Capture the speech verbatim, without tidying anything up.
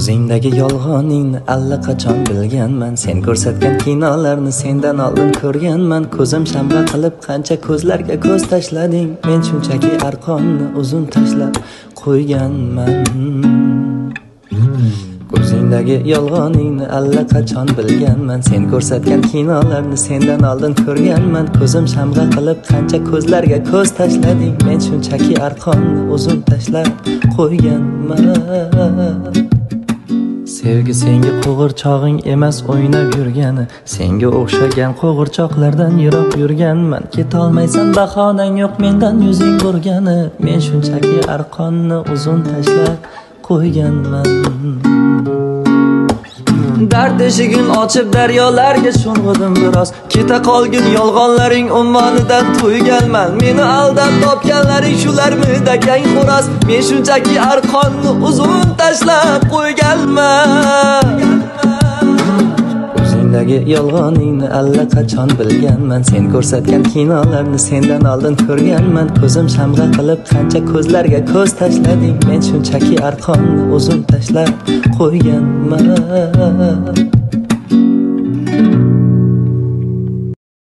Ko'zingdagi yolg'oningni allaqachon bilganman. Sen ko'rsatgan kinolarni sendan oldin ko'rganman. Ko'zim shamg'a qilib qancha ko'zlarga ko'z tashlading. Men shunchaki arqonni uzun tashlab qo'yganman. Ko'zingdagi yolg'oningni allaqachon bilganman. Sen ko'rsatgan kinolarni sendan oldin ko'rganman. Ko'zim shamg'a qilib qancha ko'zlarga ko'z tashlading. Men shunchaki arqonni uzun tashlab qo'yganman. Sevgi senga qo'g'irchog'ing emas o'ynab yurgani. Senga o'xshagan qo'g'irchoqlardan yiroq yurganman. Ketolmaysan bahonang yo'q mendan yuzing burgani. Men shunchaki arqonni uzun tashlab qo'yganman. Dard eshigin ochib daryolarga sho'ng'idim biroz. Keta qolgin yolg'onlaring ummonidan to'yganman. Meni aldab topganlaring shularmi dakang xo'roz. Men shunchaki arqonni uzun tashlab qo'yganman. Ko'zingdagi yolg'oningni allaqachon bilganman. Sen ko'rsatgan kinolarni sendan oldin ko'rganman. Ko'zim shamg'a qilib qancha ko'zlarga ko'z tashlading. Men shunchaki arqonni uzun tashlab qo'yganman.